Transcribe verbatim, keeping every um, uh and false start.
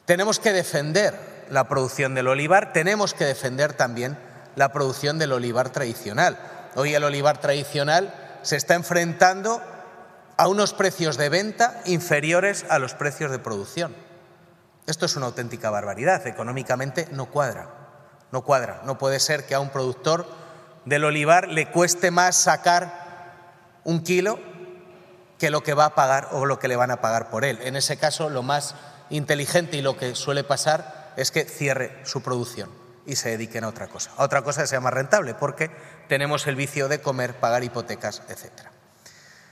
tenemos que defender la producción del olivar, tenemos que defender también la producción del olivar tradicional. Hoy el olivar tradicional se está enfrentando a unos precios de venta inferiores a los precios de producción. Esto es una auténtica barbaridad, económicamente no cuadra, no cuadra. No puede ser que a un productor del olivar le cueste más sacar un kilo que lo que va a pagar o lo que le van a pagar por él. En ese caso, lo más inteligente y lo que suele pasar es que cierre su producción y se dediquen a otra cosa, a otra cosa que sea más rentable, porque tenemos el vicio de comer, pagar hipotecas, etcétera.